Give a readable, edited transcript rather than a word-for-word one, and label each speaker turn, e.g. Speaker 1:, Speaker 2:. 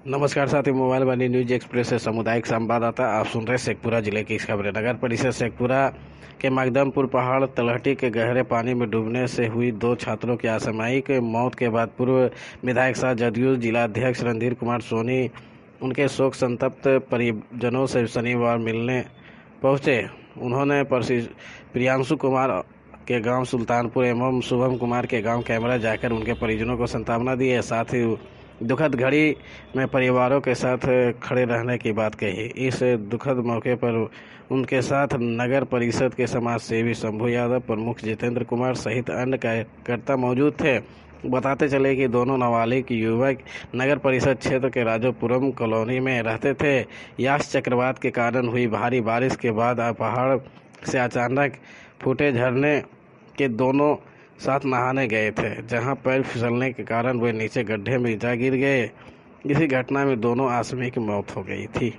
Speaker 1: नमस्कार साथी, मोबाइल वाली न्यूज एक्सप्रेस से सामुदायिक संवाददाता आप सुन रहे शेखपुरा जिले की इस खबरें। नगर परिषद शेखपुरा के मकदमपुर पहाड़ तलहटी के गहरे पानी में डूबने से हुई 2 छात्रों की असामयिक मौत के बाद पूर्व विधायक सह जदयू जिला अध्यक्ष रणधीर कुमार सोनी उनके शोक संतप्त परिजनों से शनिवार मिलने पहुंचे। उन्होंने प्रियांशु कुमार के गांव सुल्तानपुर एवं शुभम कुमार के गांव कैमरा जाकर उनके परिजनों को सांत्वना दी है। साथ ही दुखद घड़ी में परिवारों के साथ खड़े रहने की बात कही। इस दुखद मौके पर उनके साथ नगर परिषद के समाज सेवी शंभू यादव, प्रमुख जितेंद्र कुमार सहित अन्य कार्यकर्ता मौजूद थे। बताते चले कि दोनों नाबालिग युवक नगर परिषद क्षेत्र के राजोपुरम कॉलोनी में रहते थे। यास चक्रवात के कारण हुई भारी बारिश के बाद पहाड़ से अचानक फूटे झरने के दोनों साथ नहाने गए थे, जहां पैर फिसलने के कारण वे नीचे गड्ढे में जा गिर गए। इसी घटना में दोनों आदमी की मौत हो गई थी।